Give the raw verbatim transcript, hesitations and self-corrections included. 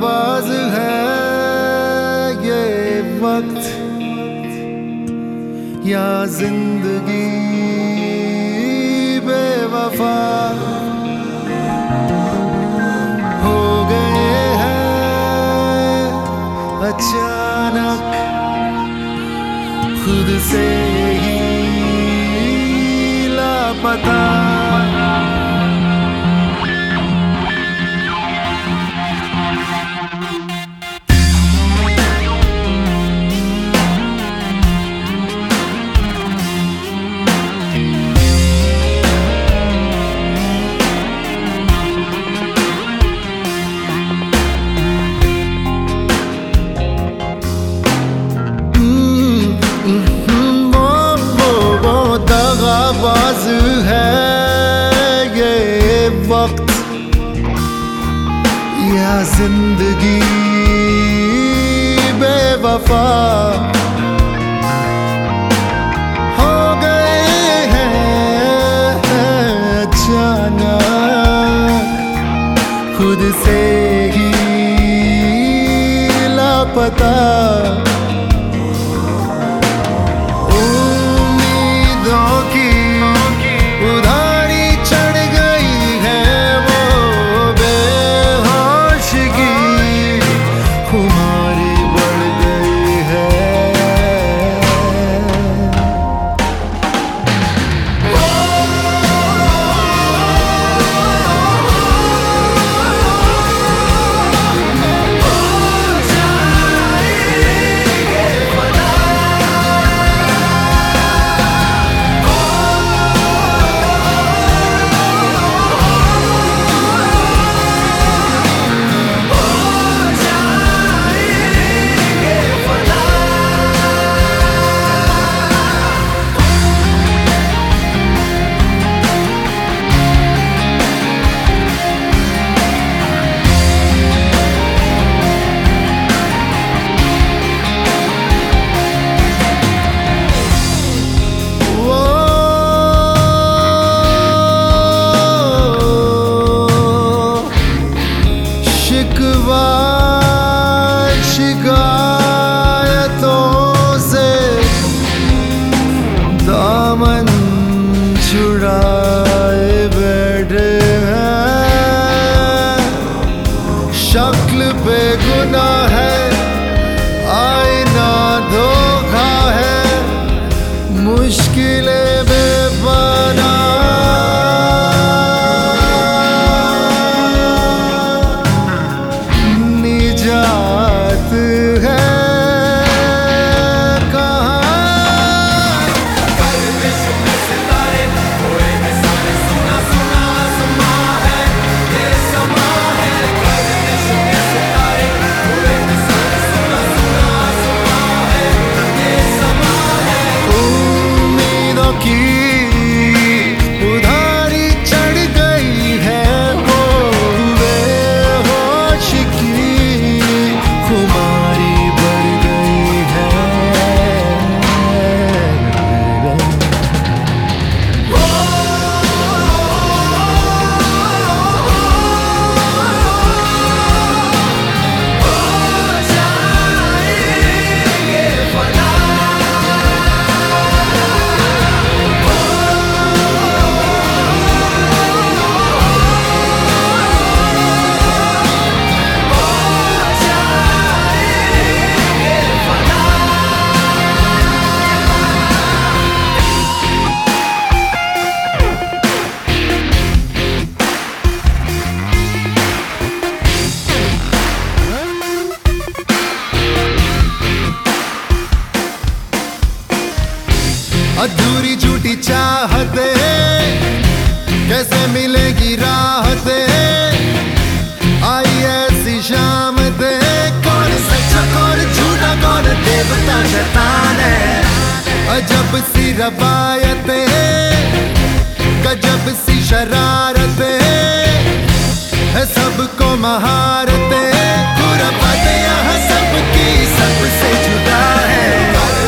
दगाबाज है ये वक्त या जिंदगी बेवफा हो गए हैं अचानक खुद से ही लापता। दगाबाज है ये वक्त या जिंदगी बेवफा हो गए हैं अचानक खुद से ही लापता। शिकायतों से दामन छुड़ाए बैठे हैं, शक्ल पे गुनाह है आईना धोखा है, मुश्किलें बेपनाह अधूरी झूठी चाहते कैसे मिलेगी राहते, आई ऐसी शाम दे कौन सच्चा कौन झूठा कौन देवता शैतान है। अजब सी रवायतें गजब सी शरारतें है, सबको महारतें खुराफातें यहाँ सबकी सबसे जुदा है।